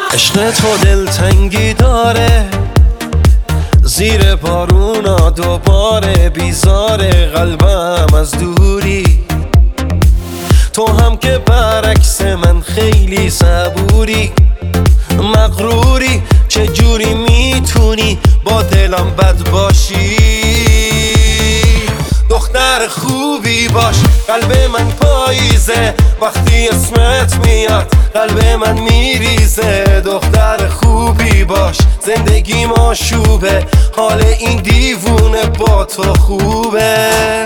عشق تو دلتنگی داره، زیر بارونا دوباره بیزاره قلبم از دوری. تو هم که برعکس من خیلی صبوری، مغروری، چجوری میتونی با دلم بد باشی؟ دختر خوبی باش، قلب من پاییزه، وقتی اسمت میاد قلب من میریزه. دختر خوبی باش، زندگیم آشوبه، حال این دیوونه با تو خوبه.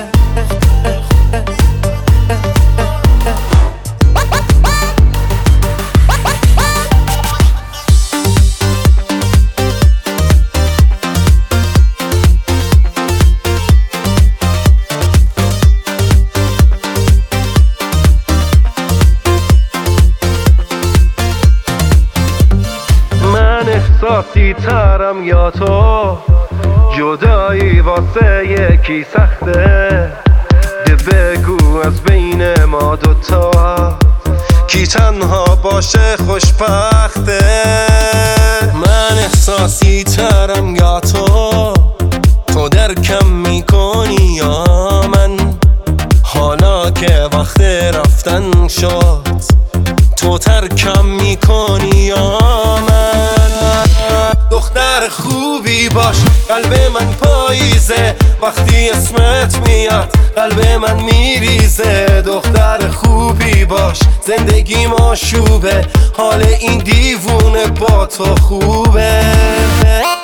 احساسی ترم یا تو، جدایی واسه یکی سخته. ده بگو از بین ما دوتا کی تنها باشه خوشبخته. من احساسی ترم یا تو درکم میکنی یا من؟ حالا که وقت رفتن شد تو ترکم میکنی یا من؟ دختر خوبی باش، قلب من پاییزه، وقتی اسمت میاد قلب من میریزه. دختر خوبی باش، زندگیم آشوبه، حال این دیوونه با تو خوبه.